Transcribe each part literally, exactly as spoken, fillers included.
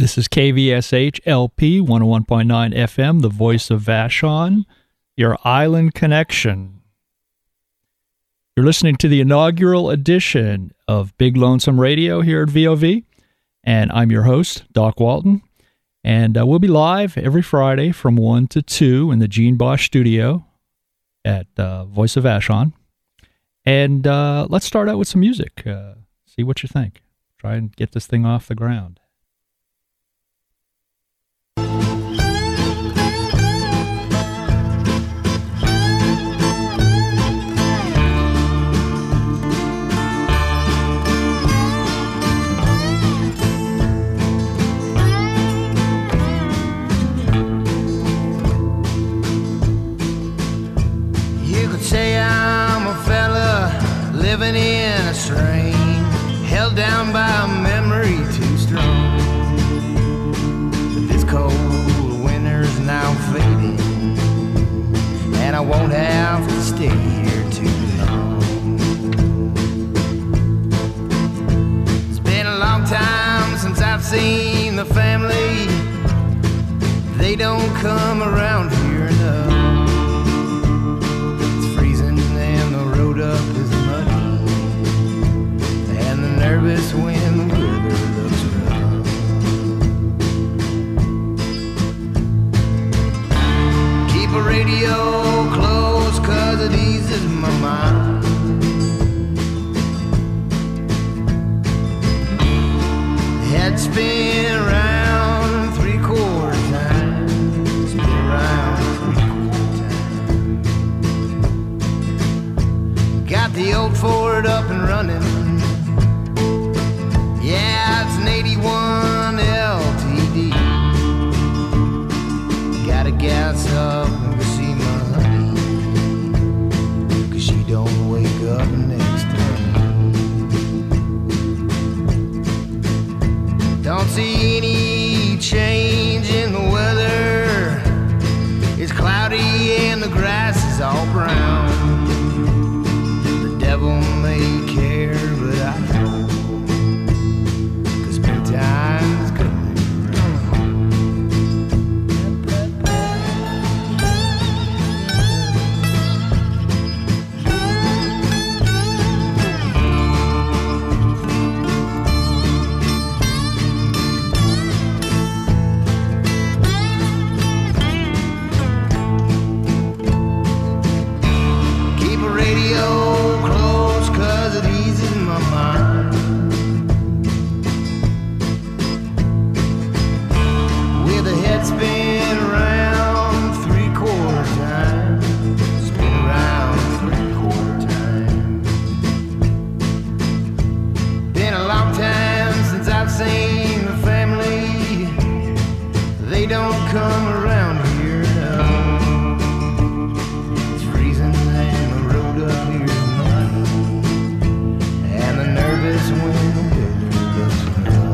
This is K V S H L P one oh one point nine F M, the voice of Vashon, your island connection. You're listening to the inaugural edition of Big Lonesome Radio here at V O V, and I'm your host, Doc Walton. And uh, we'll be live every Friday from one to two in the Gene Bosch studio at uh, Voice of Vashon. And uh, let's start out with some music. Uh, see what you think. Try and get this thing off the ground. Say I'm a fella living in a strain, held down by a memory too strong. But this cold winter's now fading, and I won't have to stay here too long. It's been a long time since I've seen the family. They don't come around here enough. Up is muddy, and the nervous when the weather looks rough. Keep a radio close, cause it eases my mind. Head spin around three quarter time, spin around three quarter time. Got the old Ford up and running. Yeah, it's an eighty-one L T D. Gotta gas up and go see my honey, cause she don't wake up next time. Don't see any change in the weather. It's cloudy and the grass is all brown. Devil may care, but I don't, cause springtime's coming around. Keep a radio spin around three quarter time, spin around three quarter time. Been a long time since I've seen the family. They don't come around here now. It's freezing and the road up here is muddy, and the nervous when the weather looks rough.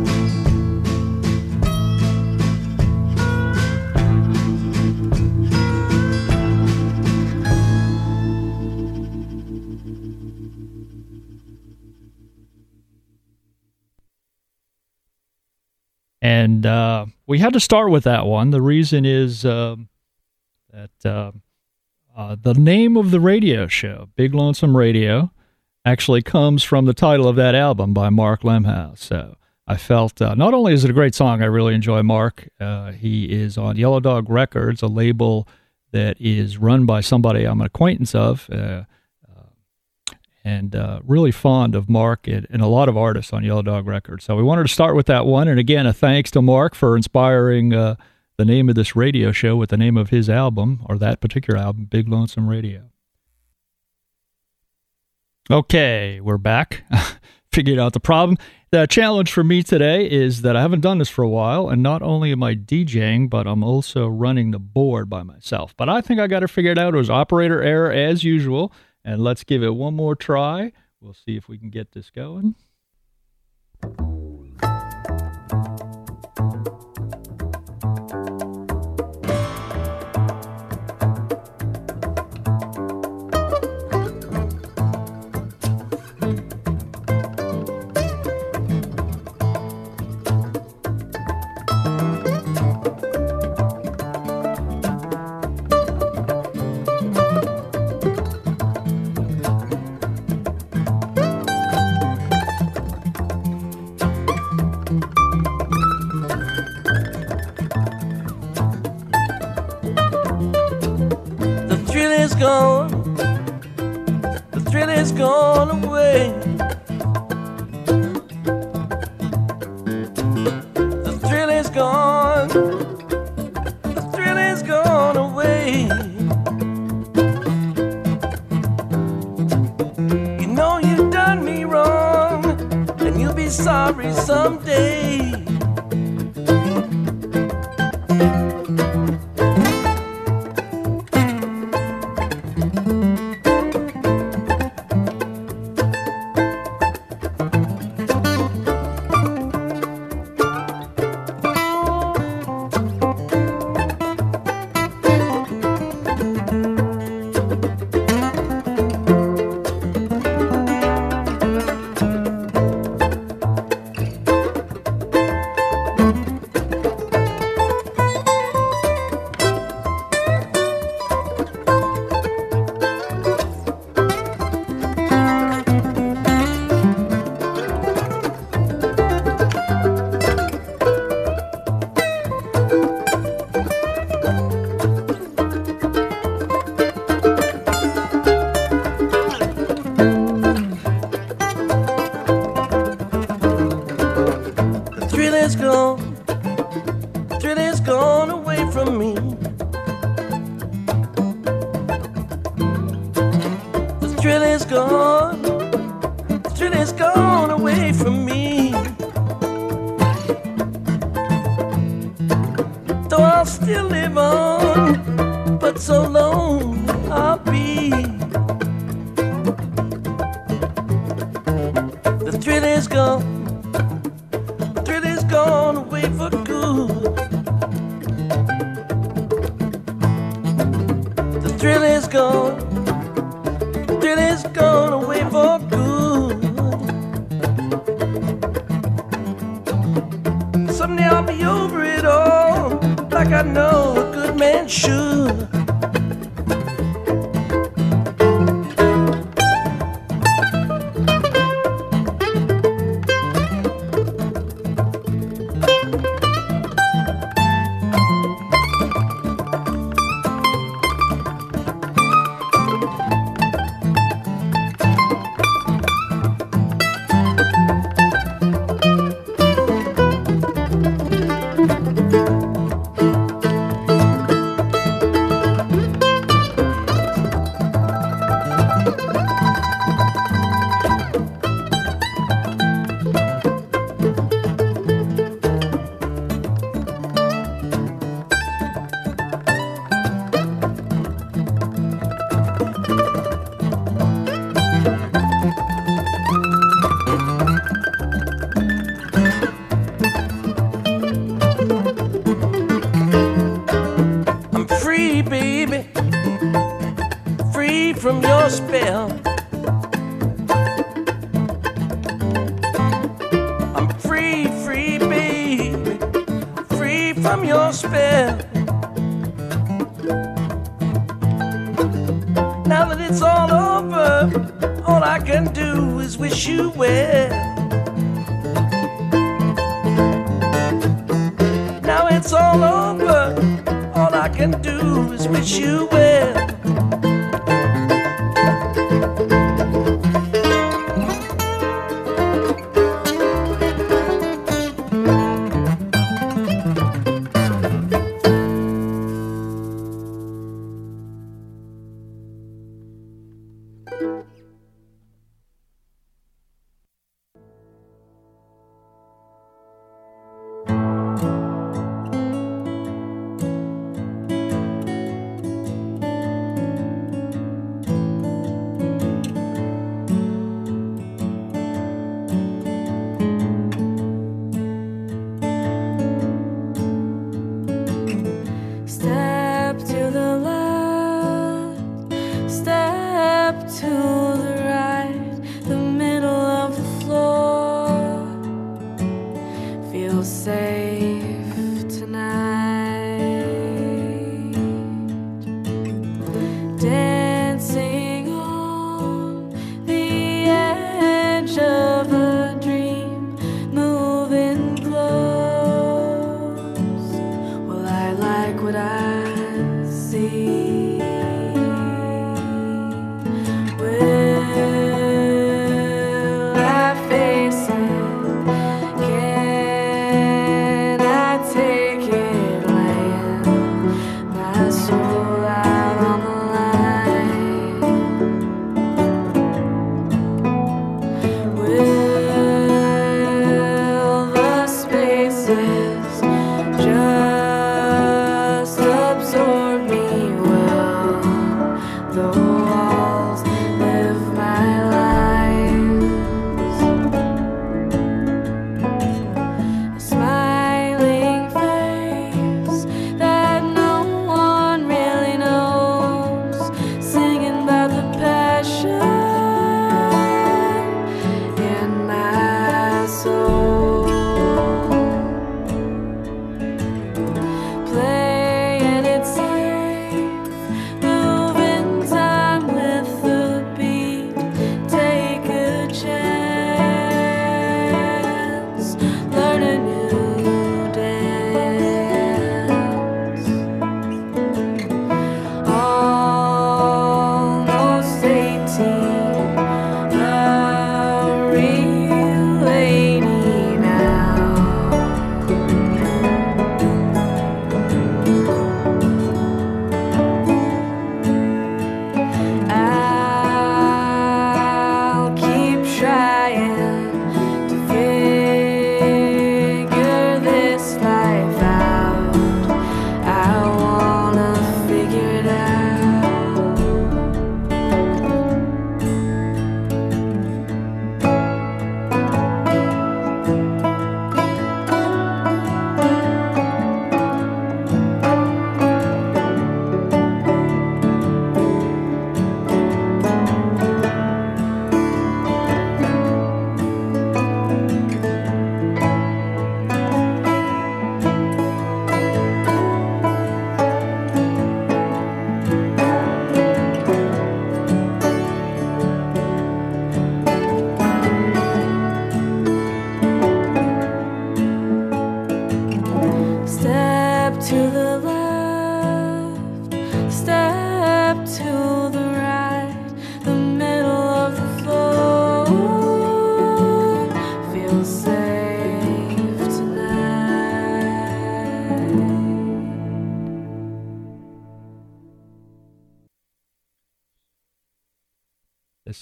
And uh, we had to start with that one. The reason is uh, that uh, uh, the name of the radio show, Big Lonesome Radio, actually comes from the title of that album by Mark Lemhouse. So I felt uh, not only is it a great song, I really enjoy Mark. Uh, he is on Yellow Dog Records, a label that is run by somebody I'm an acquaintance of. Uh, and uh, really fond of Mark and, and a lot of artists on Yellow Dog Records. So we wanted to start with that one. And again, a thanks to Mark for inspiring uh, the name of this radio show with the name of his album, or that particular album, Big Lonesome Radio. Okay, we're back. Figured out the problem. The challenge for me today is that I haven't done this for a while, and not only am I DJing, but I'm also running the board by myself. But I think I got to figure it out. It was operator error as usual. And let's give it one more try. We'll see if we can get this going. gone, the thrill is gone away. The thrill is gone, the thrill is gone away. You know you done me wrong, and you'll be sorry someday.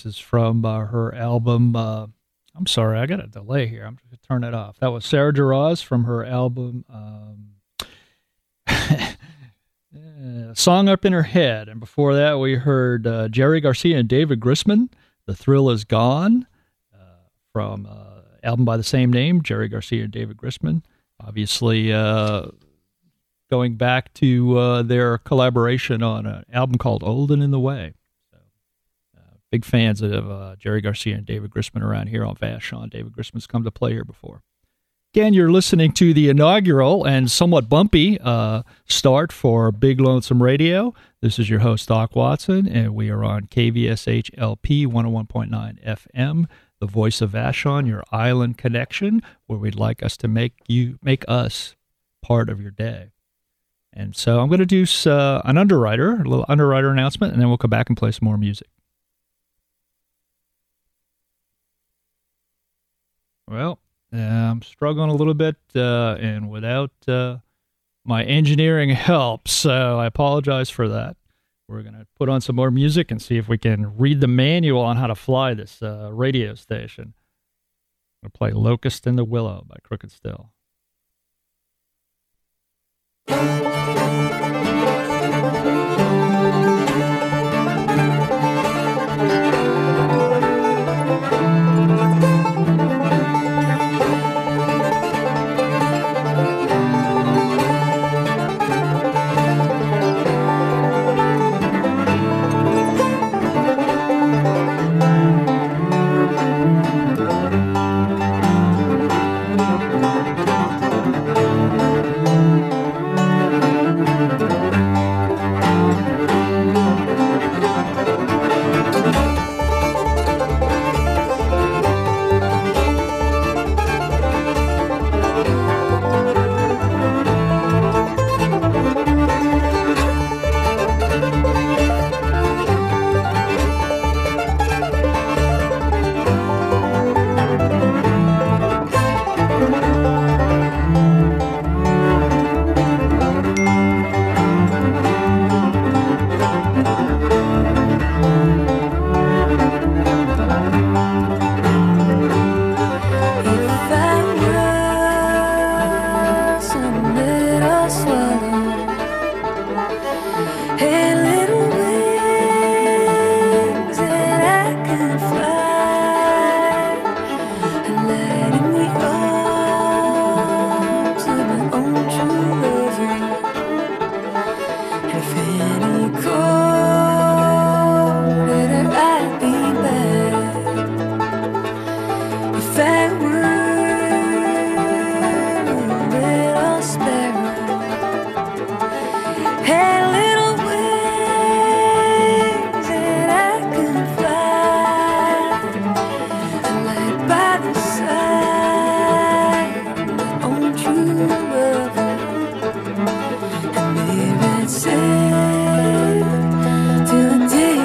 This is from uh, her album. Uh, I'm sorry, I got a delay here. I'm going to turn it off. That was Sarah Jarosz from her album um, Song Up in Her Head. And before that, we heard uh, Jerry Garcia and David Grisman, The Thrill Is Gone, uh, from uh, album by the same name, Jerry Garcia and David Grisman. Obviously, uh, going back to uh, their collaboration on an album called Old and in the Way. Big fans of uh, Jerry Garcia and David Grisman around here on Vashon. David Grisman's come to play here before. Again, you're listening to the inaugural and somewhat bumpy uh, start for Big Lonesome Radio. This is your host, Doc Watson, and we are on K V S H L P one oh one point nine F M, the voice of Vashon, your island connection, where we'd like us to make you make us part of your day. And so I'm going to do uh, an underwriter, a little underwriter announcement, and then we'll come back and play some more music. Well, uh, I'm struggling a little bit, uh, and without uh, my engineering help, so I apologize for that. We're going to put on some more music and see if we can read the manual on how to fly this uh, radio station. I'm going to play Locust in the Willow by Crooked Still.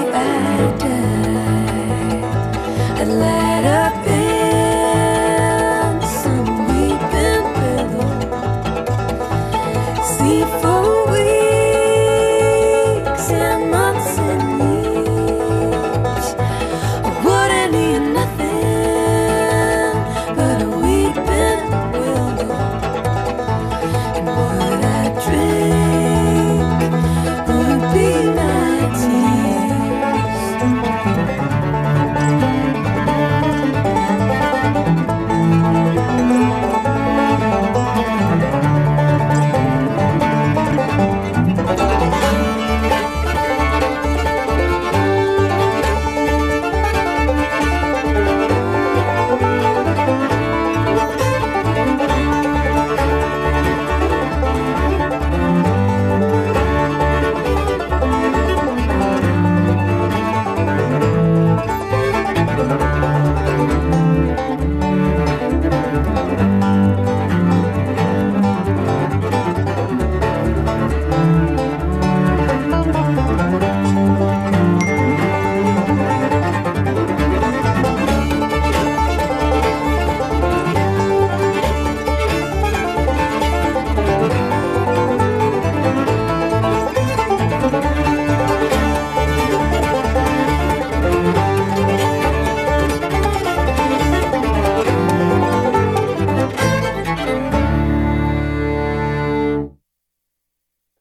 Let up in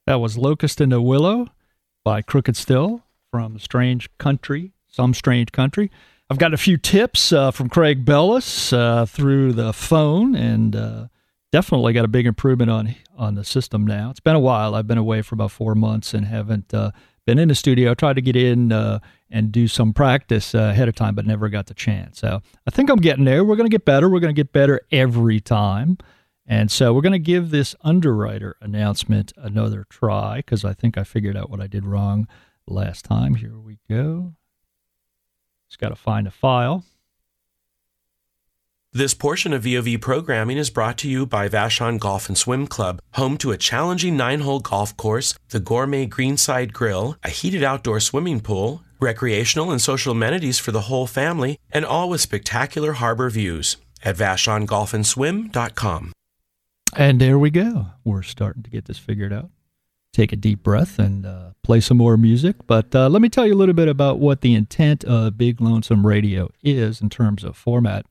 That was Locust in the Willow by Crooked Still from Strange Country, Some Strange Country. I've got a few tips uh, from Craig Bellis uh, through the phone, and uh, definitely got a big improvement on on the system now. It's been a while. I've been away for about four months and haven't uh, been in the studio. I tried to get in uh, and do some practice uh, ahead of time, but never got the chance. So I think I'm getting there. We're going to get better. We're going to get better every time. And so we're going to give this underwriter announcement another try because I think I figured out what I did wrong last time. Here we go. Just got to find a file. This portion of V O V programming is brought to you by Vashon Golf and Swim Club, home to a challenging nine-hole golf course, the gourmet Greenside Grill, a heated outdoor swimming pool, recreational and social amenities for the whole family, and all with spectacular harbor views at vashon golf and swim dot com. And there we go. We're starting to get this figured out. Take a deep breath and uh, play some more music. But uh, let me tell you a little bit about what the intent of Big Lonesome Radio is in terms of format.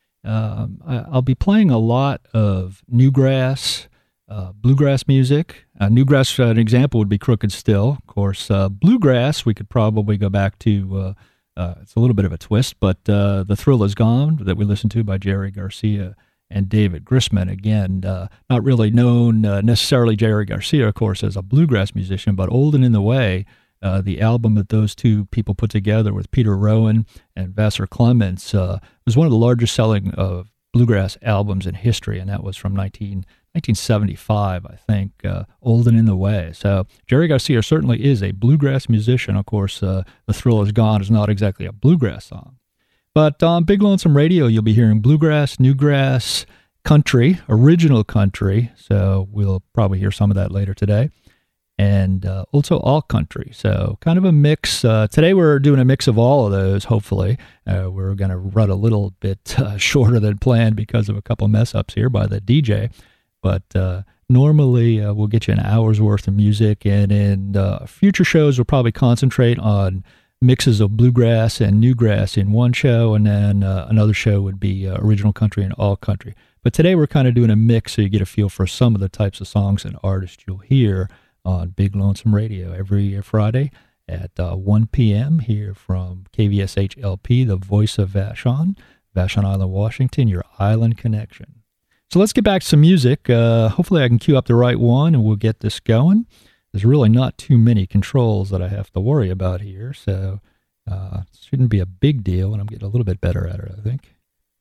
Um, I, I'll be playing a lot of newgrass, uh, bluegrass music. Uh, newgrass, uh, an example would be Crooked Still. Of course, uh, bluegrass, we could probably go back to, uh, uh, it's a little bit of a twist, but uh, The Thrill Is Gone that we listened to by Jerry Garcia and David Grisman. Again, uh, not really known uh, necessarily Jerry Garcia, of course, as a bluegrass musician, but Old and in the Way, uh, the album that those two people put together with Peter Rowan and Vassar Clements, uh, was one of the largest selling of bluegrass albums in history, and that was from nineteen seventy-five, I think, uh, Old and in the Way. So Jerry Garcia certainly is a bluegrass musician. Of course, uh, The Thrill Is Gone is not exactly a bluegrass song. But on Big Lonesome Radio, you'll be hearing bluegrass, newgrass, country, original country. So we'll probably hear some of that later today. And uh, also all country. So kind of a mix. Uh, today we're doing a mix of all of those, hopefully. Uh, we're going to run a little bit uh, shorter than planned because of a couple mess-ups here by the D J. But uh, normally uh, we'll get you an hour's worth of music. And in uh, future shows, we'll probably concentrate on mixes of bluegrass and newgrass in one show, and then uh, another show would be uh, original country and all country. But today we're kind of doing a mix so you get a feel for some of the types of songs and artists you'll hear on Big Lonesome Radio every Friday at uh, one p.m. here from K V S H L P, the voice of Vashon, Vashon Island, Washington, your island connection. So let's get back to some music. Uh, hopefully I can cue up the right one and we'll get this going. There's really not too many controls that I have to worry about here, so uh, it shouldn't be a big deal, and I'm getting a little bit better at it, I think.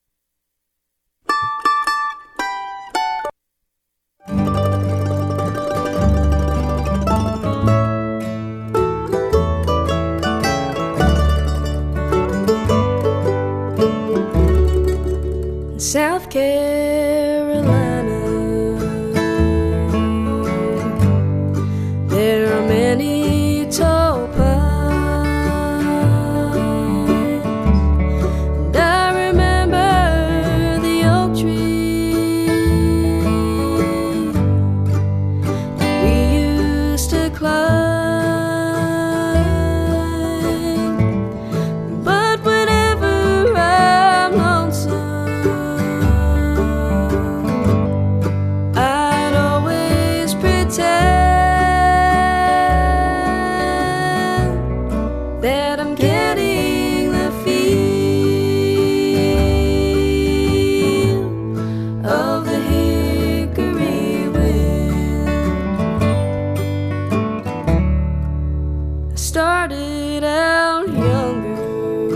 South Carolina, there are many tall pines, and I remember the oak tree that we used to climb. But whenever I'm lonesome, I'd always pretend that I'm getting the feel of the hickory wind. I started out younger,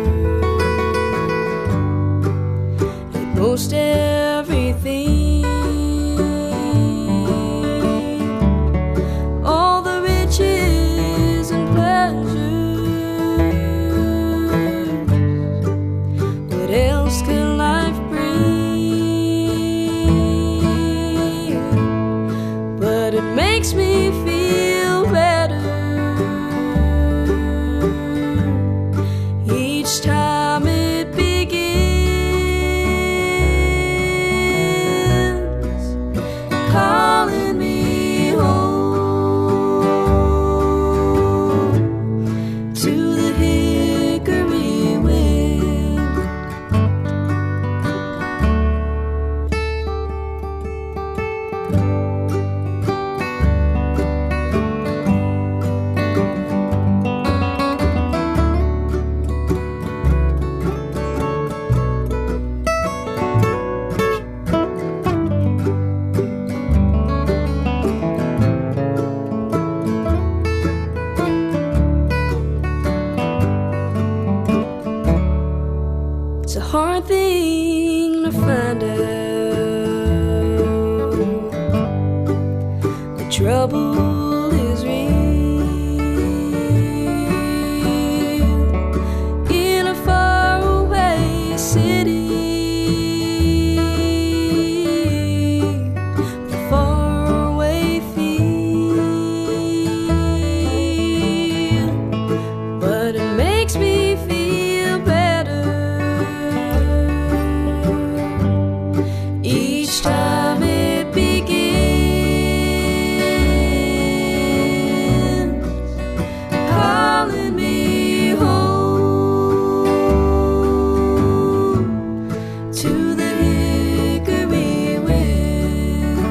and most everything, all the riches and pleasures, what else can life bring? But it makes me feel better each time it begins. trouble is real in a faraway city. Faraway feel, but it makes me feel better each time it begins, calling me home to the hickory wind.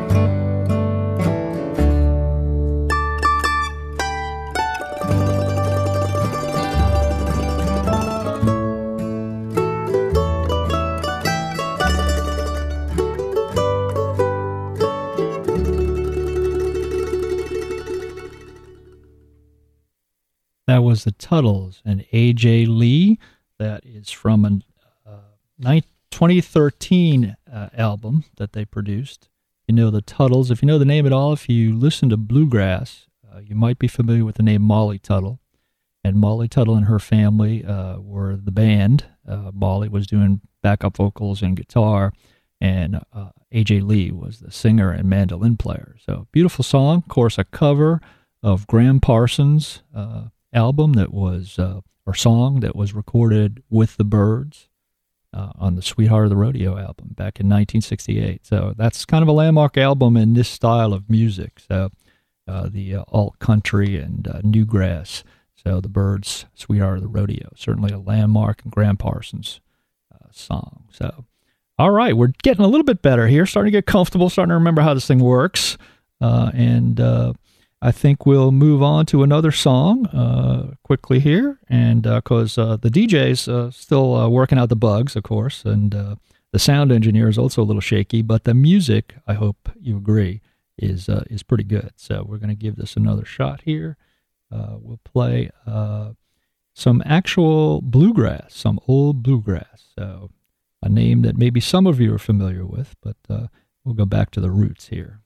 That was the Tuttles and A J Lee. That is from a uh, twenty thirteen uh, album that they produced. You know the Tuttles. If you know the name at all, if you listen to bluegrass, uh, you might be familiar with the name Molly Tuttle. And Molly Tuttle and her family uh, were the band. Uh, Molly was doing backup vocals and guitar, and uh, A J Lee was the singer and mandolin player. So beautiful song. Of course, a cover of Graham Parsons' uh, album that was, uh, or song that was recorded with the Byrds uh, on the Sweetheart of the Rodeo album back in nineteen sixty-eight. So that's kind of a landmark album in this style of music. So uh, the uh, alt country and uh, newgrass. So the Byrds' Sweetheart of the Rodeo, certainly a landmark and Graham Parsons uh, song. So, all right, we're getting a little bit better here, starting to get comfortable, starting to remember how this thing works. Uh, and uh, I think we'll move on to another song uh, quickly here, and because uh, uh, the D J's uh, still uh, working out the bugs, of course, and uh, the sound engineer is also a little shaky, but the music, I hope you agree, is uh, is pretty good. So we're going to give this another shot here. Uh, we'll play uh, some actual bluegrass, some old bluegrass. So a name that maybe some of you are familiar with, but uh, we'll go back to the roots here.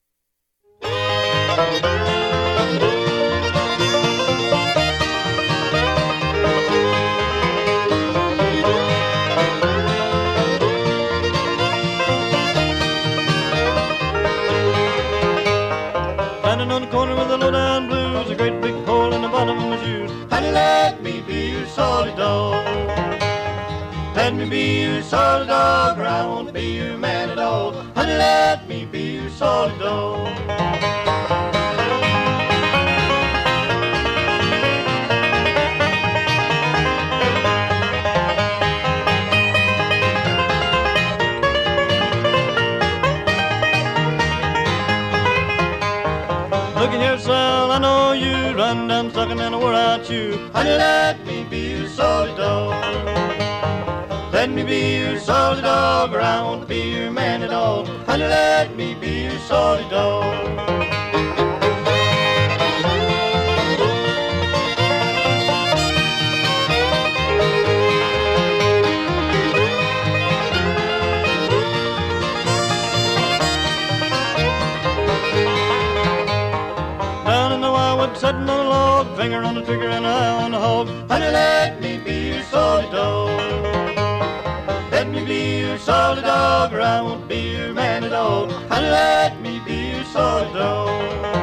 Standing on the corner with a low-down blues, a great big hole in the bottom of my shoes. Honey, let me be your solid dog. Let me be your solid dog, or I won't be your man at all. Honey, let me be your solid dog. Looking here, Sal, I know you run down sucking and I wore out you. Honey, let me be your solid dog. Let me be your solid dog, or I won't be your man at all. Honey, let me be your solid dog. Sitting on a log, finger on the trigger and eye on the hog. Honey, let me be your solid dog. Let me be your solid dog, or I won't be your man at all. Honey, let me be your solid dog.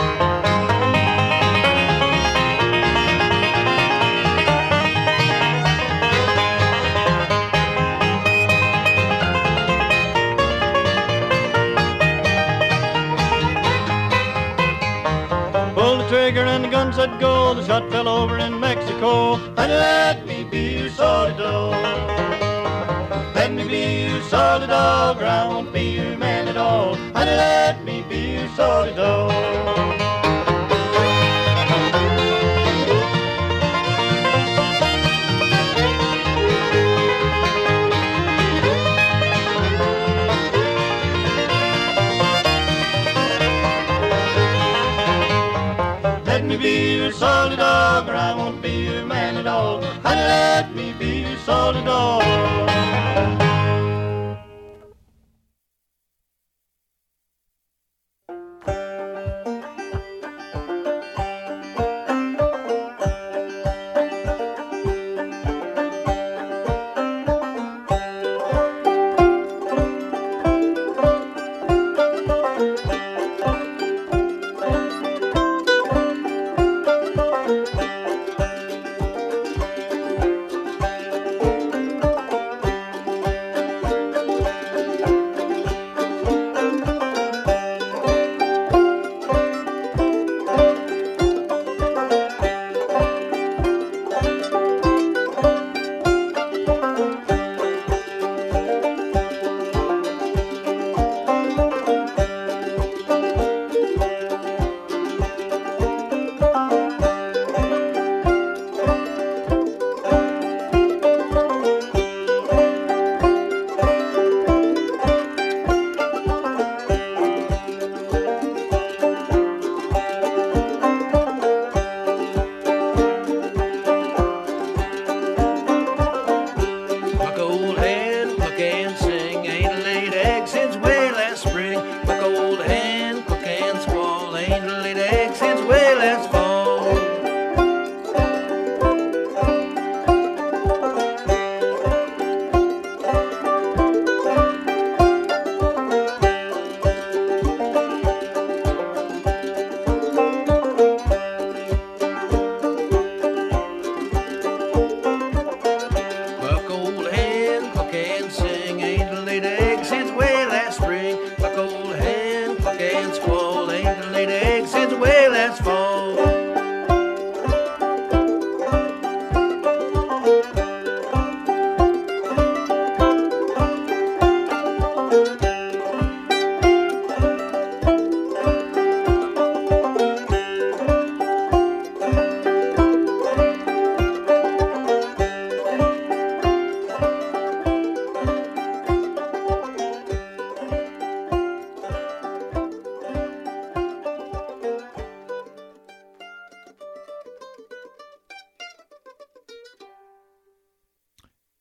And the gun said go, the shot fell over in Mexico. Honey, let me be your solid dog. Let me be your solid dog, or I won't be your man at all. Honey, let me be your solid dog. Let me be your solid dog, or I won't be your man at all. Honey, let me be your solid dog.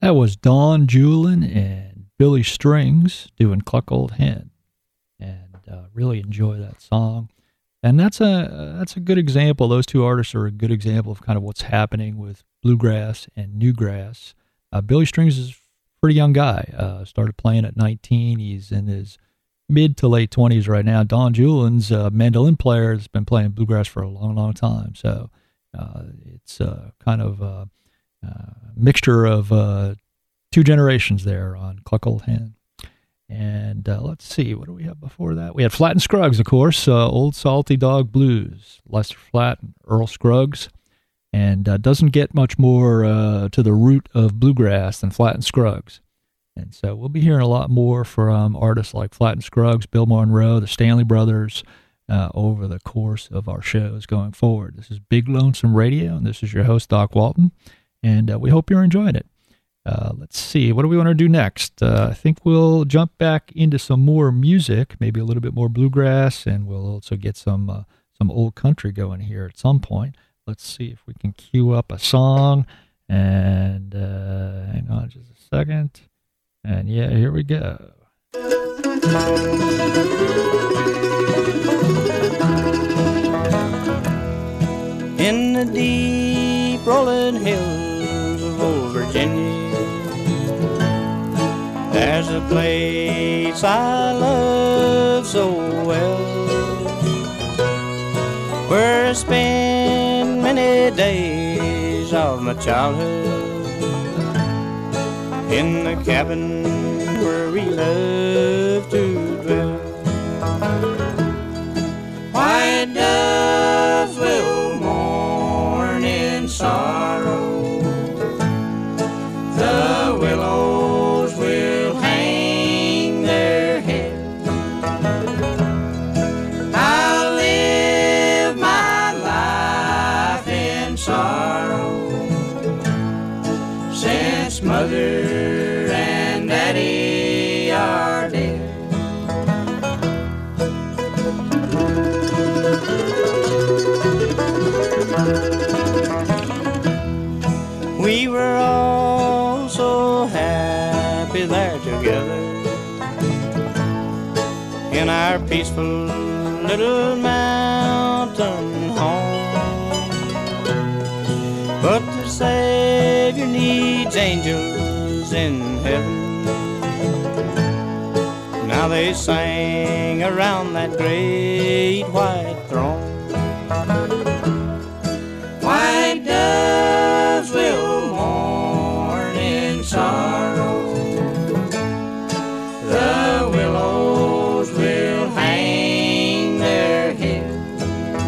That was Don Julin and Billy Strings doing Cluck Old Hen, and uh, really enjoy that song. And that's a that's a good example. Those two artists are a good example of kind of what's happening with bluegrass and newgrass. Uh, Billy Strings is a pretty young guy. Uh, started playing at nineteen. He's in his mid to late twenties right now. Don Julin's a mandolin player that's been playing bluegrass for a long, long time. So uh, it's uh, kind of a, a mixture of uh, two generations there on Cluck Old Hen. And uh, let's see, what do we have before that? We had Flatt and Scruggs, of course, uh, Old Salty Dog Blues, Lester Flatt and Earl Scruggs. And uh, doesn't get much more uh, to the root of bluegrass than Flatt and Scruggs. And so we'll be hearing a lot more from artists like Flatt and Scruggs, Bill Monroe, the Stanley Brothers, uh, over the course of our shows going forward. This is Big Lonesome Radio, and this is your host, Doc Walton, and uh, we hope you're enjoying it. Uh, let's see, what do we want to do next? Uh, I think we'll jump back into some more music, maybe a little bit more bluegrass, and we'll also get some uh, some old country going here at some point. Let's see if we can cue up a song, and uh, hang on just a second. And yeah, here we go. In the deep rolling hills of old Virginia, there's a place I love so well, where I spend many days of my childhood, in the cabin where we love to dwell. White doves will mourn in sorrow, the willows will hang their head. I'll live my life in sorrow, since mother and daddy are dead. We were all so happy there together, in our peaceful little mountain home. But the Savior needs angels in heaven. Now they sang around that great white throne. White doves will mourn in sorrow, the willows will hang their head.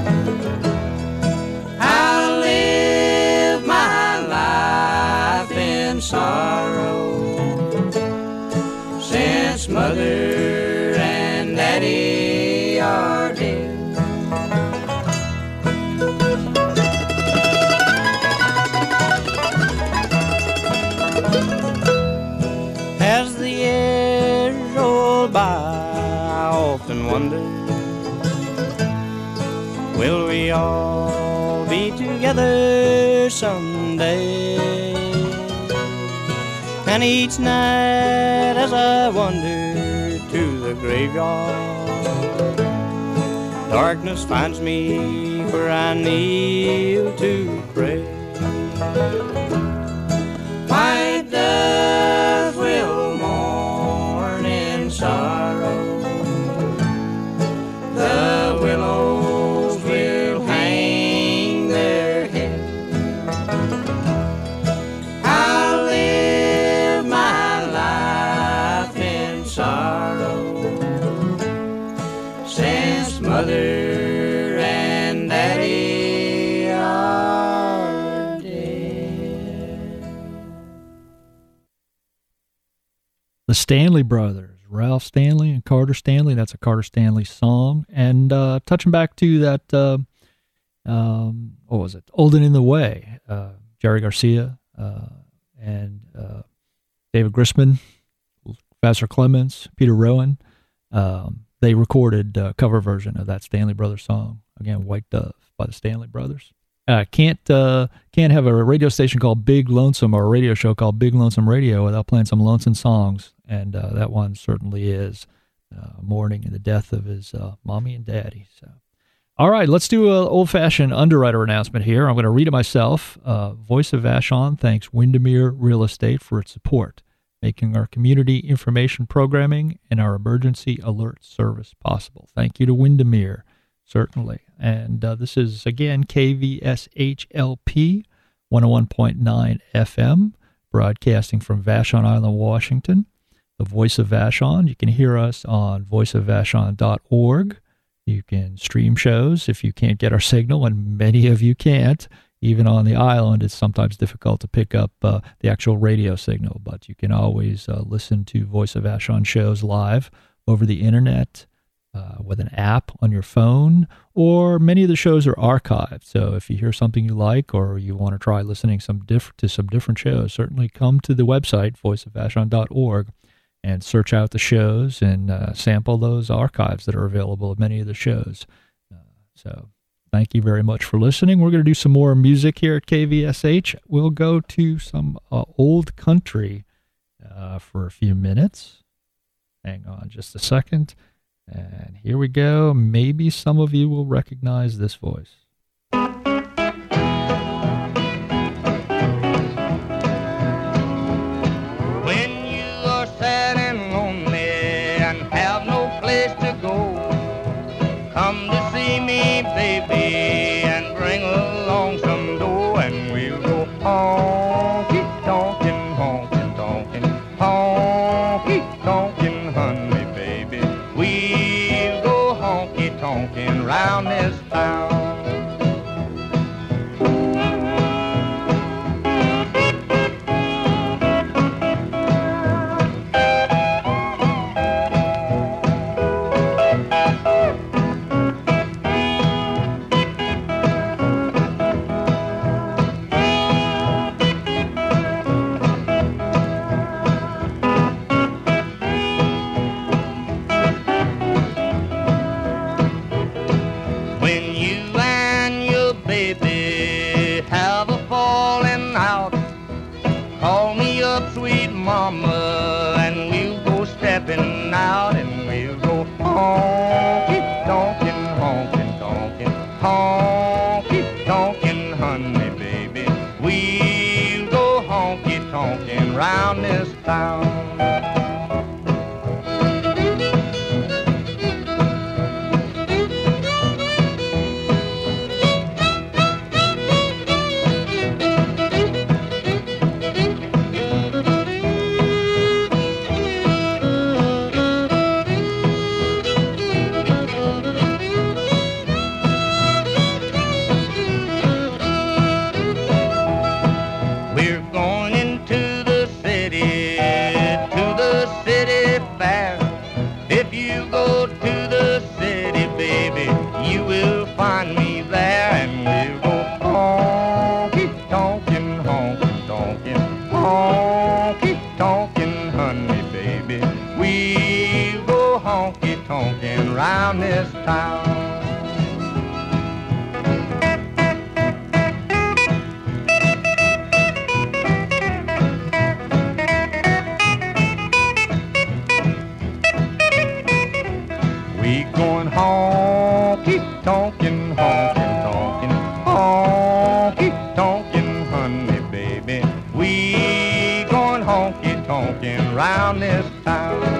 I'll live my life in sorrow, since mother and daddy are dead. As the years roll by, I often wonder, will we all be together someday? And each night as I wander to the graveyard, darkness finds me where I kneel to pray. White doves will mourn in sorrow, the willows will hang their head. I'll live my life in sorrow, since mother and daddy are dead. The Stanley Brothers, Ralph Stanley and Carter Stanley. That's a Carter Stanley song. And uh, touching back to that, uh, um, what was it? Old and in the Way. Uh, Jerry Garcia uh, and uh, David Grisman, Vassar Clements, Peter Rowan. Um, they recorded a cover version of that Stanley Brothers song. Again, White Dove by the Stanley Brothers. Uh, can't uh, can't have a radio station called Big Lonesome or a radio show called Big Lonesome Radio without playing some lonesome songs, and uh, that one certainly is uh, mourning the death of his uh, mommy and daddy. So, all right, let's do an old-fashioned underwriter announcement here. I'm going to read it myself. Uh, Voice of Vashon thanks Windermere Real Estate for its support, making our community information programming and our emergency alert service possible. Thank you to Windermere, certainly. And uh, this is, again, K V S H L P one oh one point nine F M, broadcasting from Vashon Island, Washington. The Voice of Vashon. You can hear us on voice of vashon dot org. You can stream shows if you can't get our signal, and many of you can't. Even on the island, it's sometimes difficult to pick up uh, the actual radio signal, but you can always uh, listen to Voice of Vashon shows live over the internet uh, with an app on your phone, or many of the shows are archived. So if you hear something you like or you want to try listening some diff- to some different shows, certainly come to the website, voice of vashon dot org, and search out the shows and uh, sample those archives that are available of many of the shows. Uh, so thank you very much for listening. We're going to do some more music here at K V S H. We'll go to some uh, old country uh, for a few minutes. Hang on just a second. And here we go. Maybe some of you will recognize this voice. When you are sad and lonely and have no place to go, come to see me, baby, and bring along some dough, and we'll go honky tonkin', honky tonkin', honky tonkin', honey, baby. We'll go honky tonkin' round this town. Mama, and we'll go stepping out, and we'll go honky tonkin', honky tonkin', honky tonkin', honey, baby. We'll go honky tonkin' round this town. Round this town. We going honky tonkin', honky tonkin', honky tonkin', honey, baby. We going honky tonkin' round this town.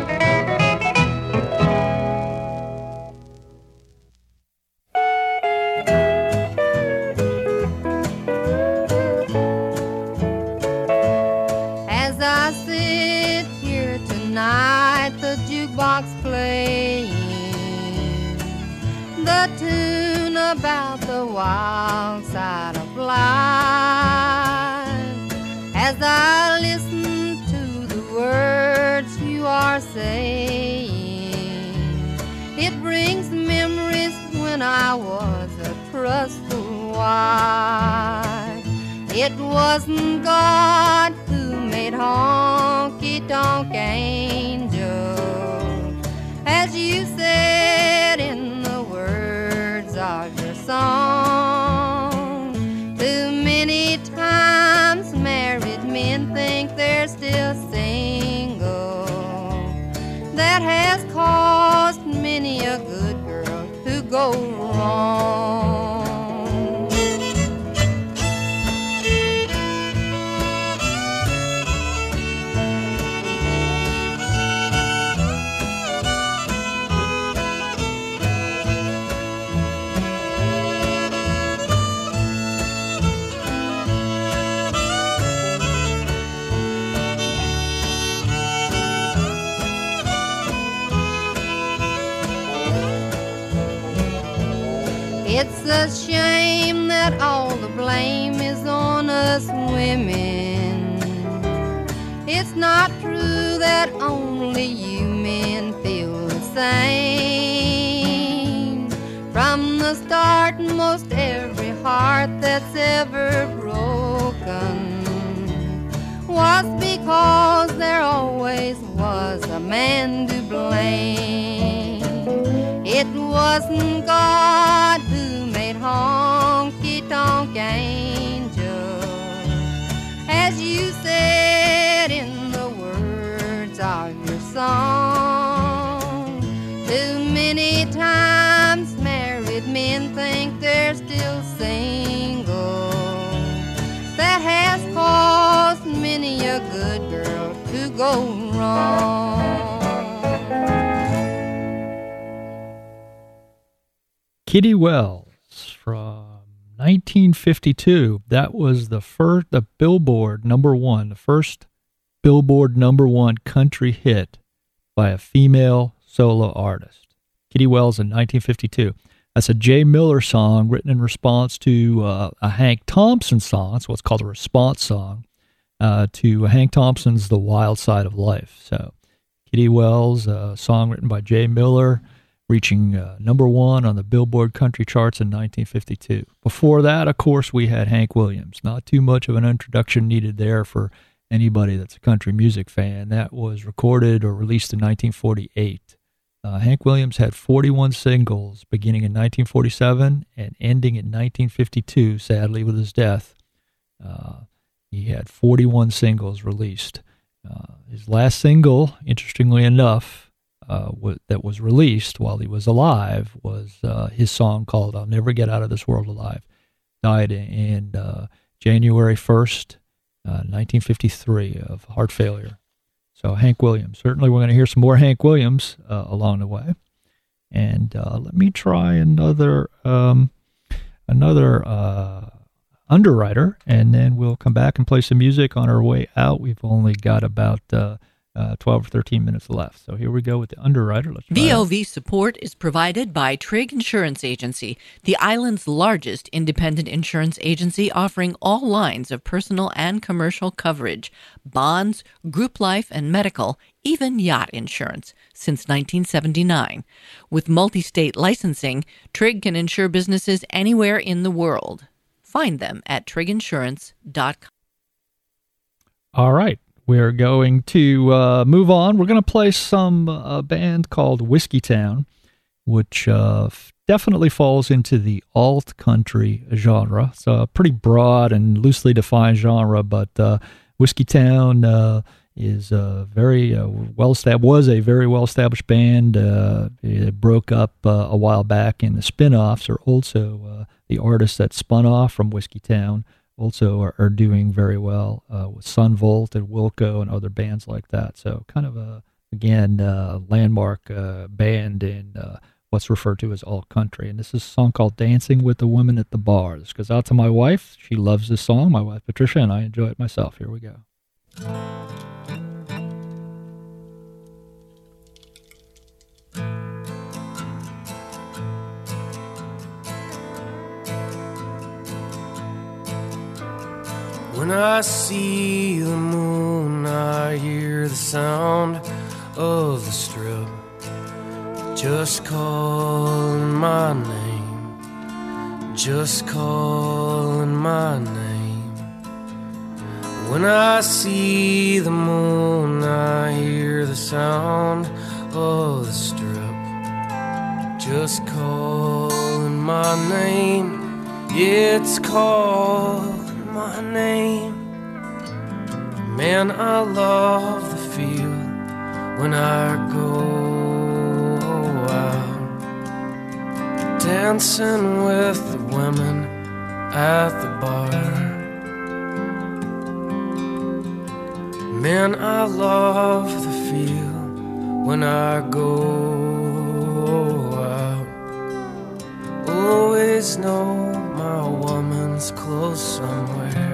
About the wild side of life, as I listen to the words you are saying, it brings memories when I was a trustful wife. It wasn't God who made honky-tonk angels, as you said in the words of your song. that has caused many a good girl to go wrong. It's a shame that all the blame is on us women. It's not true that only you men feel the same. From the start, most every heart that's ever broken was because there always was a man to blame. It wasn't God who made honky-tonk angels, as you said in the words of your song. Too many times married men think they're still single. That has caused many a good girl to go wrong. Kitty Wells from nineteen fifty-two. That was the first, the Billboard number one, the first Billboard number one country hit by a female solo artist. Kitty Wells in nineteen fifty-two. That's a Jay Miller song written in response to uh, a Hank Thompson song. That's what's called a response song uh, to Hank Thompson's The Wild Side of Life. So Kitty Wells, a song written by Jay Miller, reaching uh, number one on the Billboard country charts in nineteen fifty-two. Before that, of course, we had Hank Williams. Not too much of an introduction needed there for anybody that's a country music fan. That was recorded or released in nineteen forty-eight. Uh, Hank Williams had forty-one singles beginning in nineteen forty-seven and ending in nineteen fifty-two, sadly, with his death. Uh, he had forty-one singles released. Uh, his last single, interestingly enough, Uh, w- that was released while he was alive was uh, his song called I'll Never Get Out of This World Alive. Died in uh, January first, uh, nineteen fifty-three of heart failure. So Hank Williams. Certainly we're going to hear some more Hank Williams uh, along the way. And uh, let me try another um, another uh, underwriter, and then we'll come back and play some music on our way out. We've only got about Uh, Uh, twelve or thirteen minutes left. So here we go with the underwriter. Let's V O V support is provided by Trigg Insurance Agency, the island's largest independent insurance agency offering all lines of personal and commercial coverage, bonds, group life and medical, even yacht insurance, since nineteen seventy-nine. With multi-state licensing, Trigg can insure businesses anywhere in the world. Find them at trigg insurance dot com. All right. We're going to uh, move on. We're going to play some uh, band called Whiskey Town, which uh, f- definitely falls into the alt country genre. It's a pretty broad and loosely defined genre, but uh, Whiskey Town uh, is a very uh, well established. Was a very well established band. Uh, it broke up uh, a while back, and the spin-offs are also uh, the artists that spun off from Whiskey Town. Also are, are doing very well uh, with Sunvolt and Wilco and other bands like that. So kind of a, again, uh, landmark uh, band in uh, what's referred to as alt country. And this is a song called Dancing with the Women at the Bar. This goes out to my wife. She loves this song, my wife Patricia, and I enjoy it myself. Here we go. When I see the moon, I hear the sound of the strip, just calling my name, just calling my name. When I see the moon, I hear the sound of the strip, just calling my name. It's called my name. Man, I love the feel when I go out, dancing with the women at the bar. Man, I love the feel when I go out. Always know my woman's close somewhere.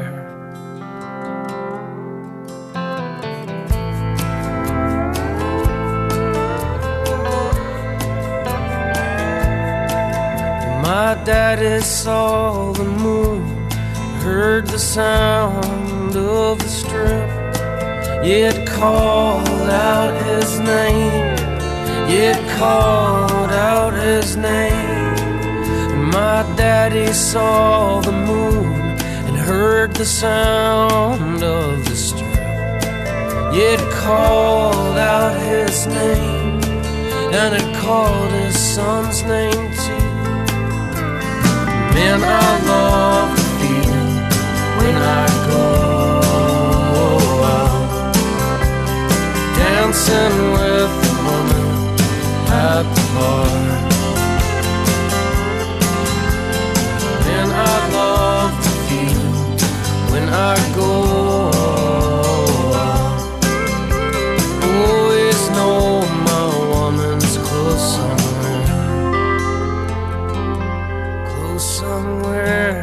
My daddy saw the moon, heard the sound of the strip. It called out his name, it called out his name. My daddy saw the moon and heard the sound of the strip. It called out his name, and it called his son's name too. Man, I love the feeling when I go out, dancing with the woman at the bar. Man, I love the feeling when I go out. Always know my woman's close somewhere, close somewhere.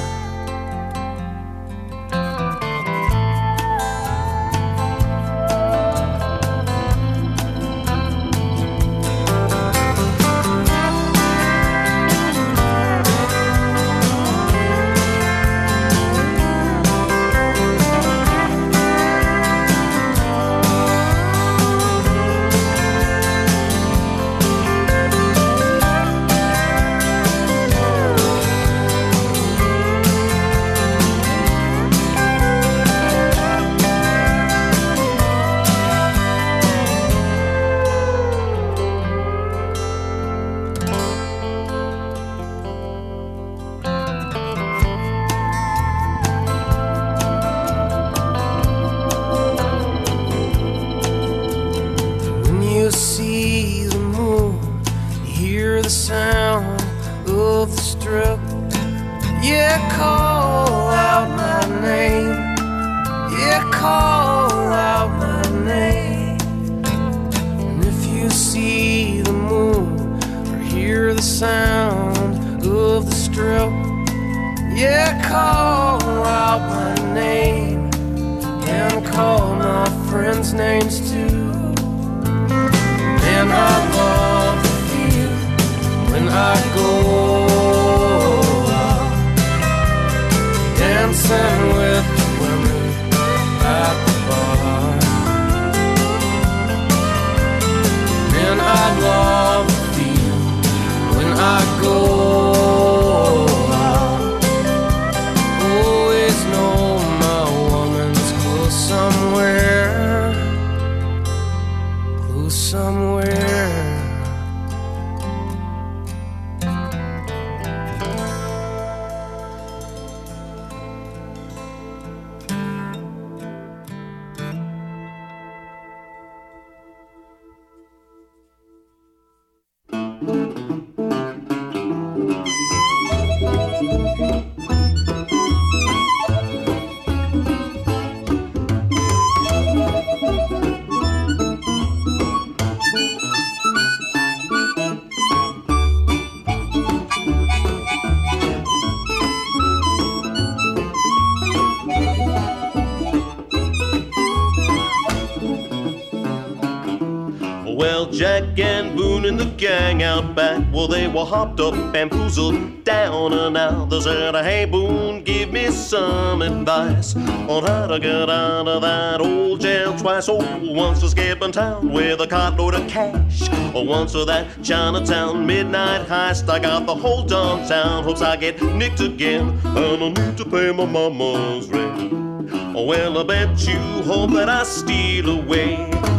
Jack and Boone and the gang out back, well, they were hopped up, bamboozled, down and out. They said, hey, Boone, give me some advice on how to get out of that old jail twice. Oh, once to Skipping Town with a cartload of cash, or once to that Chinatown midnight heist. I got the whole darn town, hopes I get nicked again, and I need to pay my mama's rent. Well, I bet you hope that I steal away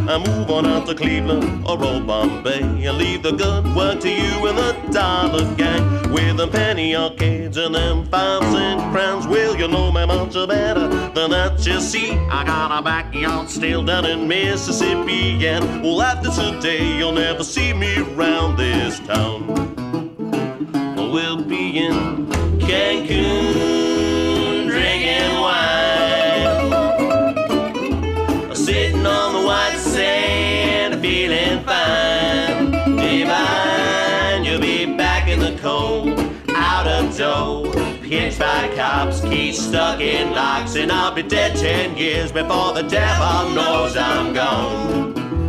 I move on out to Cleveland or old Bombay and leave the good work to you and the dollar gang. With them penny arcades and them five cent crowns, will you know me much better than that? You see, I got a backyard still down in Mississippi, and well, after today you'll never see me round this town. We'll be in Cancun drinking wine, sitting on the white sand, feeling fine. Divine, you'll be back in the cold, out of dough, pinched by cops, keys stuck in locks, and I'll be dead ten years before the devil knows I'm gone.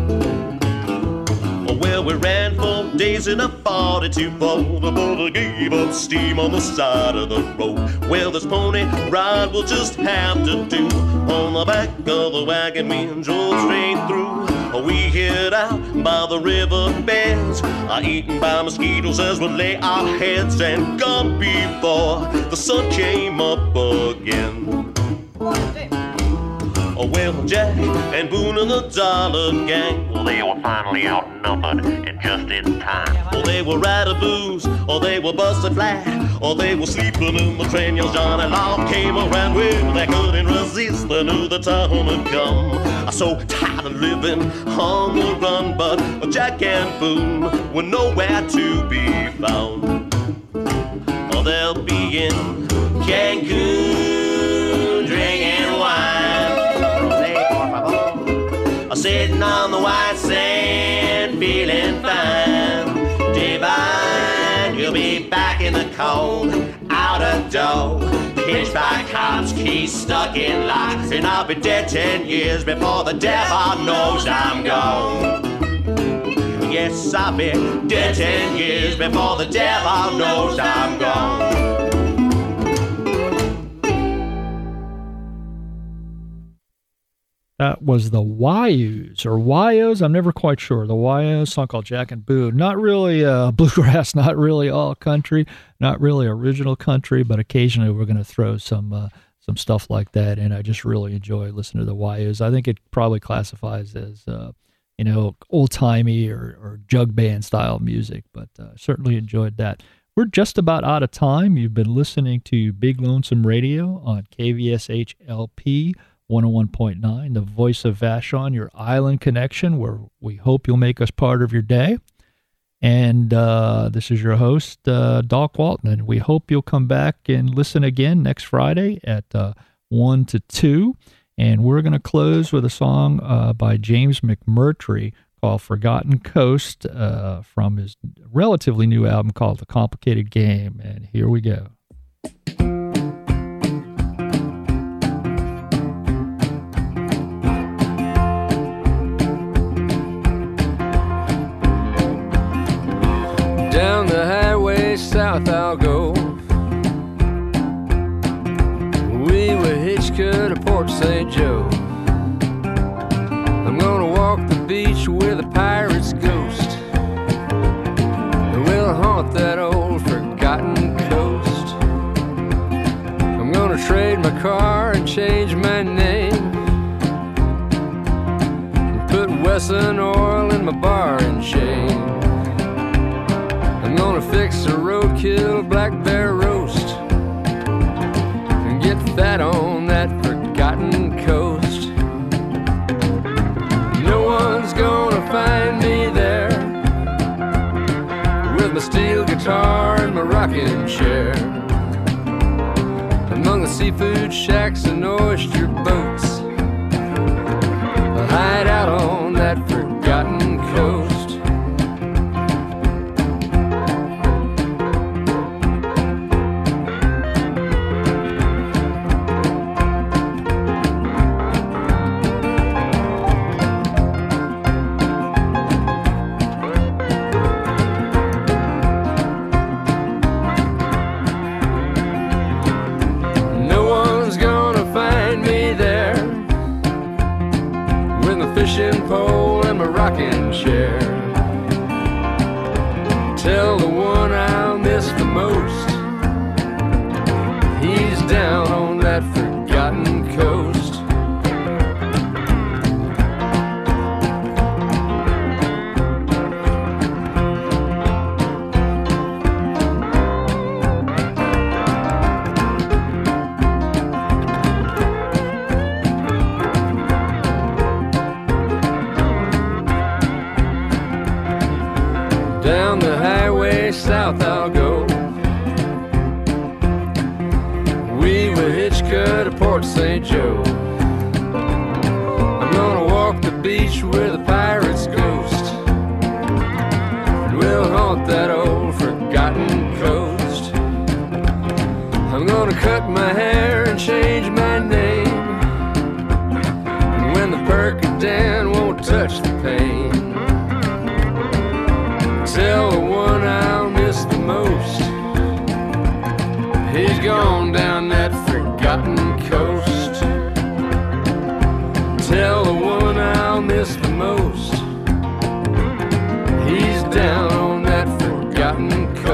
Well, we ran four days in a forty-two Ford, but I gave up steam on the side of the road. Well, this pony ride we'll just have to do. On the back of the wagon, we drove straight through. We hid out by the river beds, uh, eaten by mosquitoes as we lay our heads, and gone before the sun came up again. Oh, well, Jack and Boone and the Dollar Gang, well, they were finally outnumbered and just in time. Well, they were out of booze, or they were busted flat, or they were sleeping in the train. Young Johnny Law came around, well, they couldn't resist, they knew the time had come. I'm so tired of living on the run, but Jack and Boone were nowhere to be found. Oh, they'll be in Cancun drinking wine, sitting on the white sand, feeling fine. Divine, you'll be back in the cold, out of dough, pinched by cops, keys stuck in locks, and I'll be dead ten years before the devil knows I'm gone. Yes, I'll be dead ten years before the devil knows I'm gone. That was the Wayous, or Wyos, I'm never quite sure. The Wyos, song called Jack and Boone. Not really uh, bluegrass, not really all country, not really original country, but occasionally we're going to throw some uh, some stuff like that in. I just really enjoy listening to the Wyos. I think it probably classifies as, uh, you know, old-timey or, or jug band style music, but uh, certainly enjoyed that. We're just about out of time. You've been listening to Big Lonesome Radio on K V S H L P one oh one point nine, the voice of Vashon, your island connection, where we hope you'll make us part of your day. And uh, this is your host, uh, Doc Walton, and we hope you'll come back and listen again next Friday at uh, one to two. And we're going to close with a song uh, by James McMurtry called Forgotten Coast uh, from his relatively new album called The Complicated Game. And here we go. Down the highway south I'll go. We were hitchcut to Port Saint Joe. I'm gonna walk the beach with a pirate's ghost, and we'll haunt that old forgotten coast. I'm gonna trade my car and change my name, and put Wesson oil in my bar and chain. I'm gonna fix a roadkill black bear roast and get fat on that forgotten coast. No one's gonna find me there with my steel guitar and my rocking chair, among the seafood shacks and oyster boats. I'll hide out on that forgotten coast. Fishing pole and my rocking chair. Tell the one I'll miss the most, he's down on that forgotten coast. Down the highway south I'll go. We will hitch cut to Port Saint Joe. I'm gonna walk the beach where the pirate's ghost, and we'll haunt that old forgotten coast. I'm gonna cut my hair and change my name, and when the Percodan won't touch the pain, tell the one I'll miss the most, he's gone down that forgotten coast. Tell the one I'll miss the most, he's down on that forgotten coast.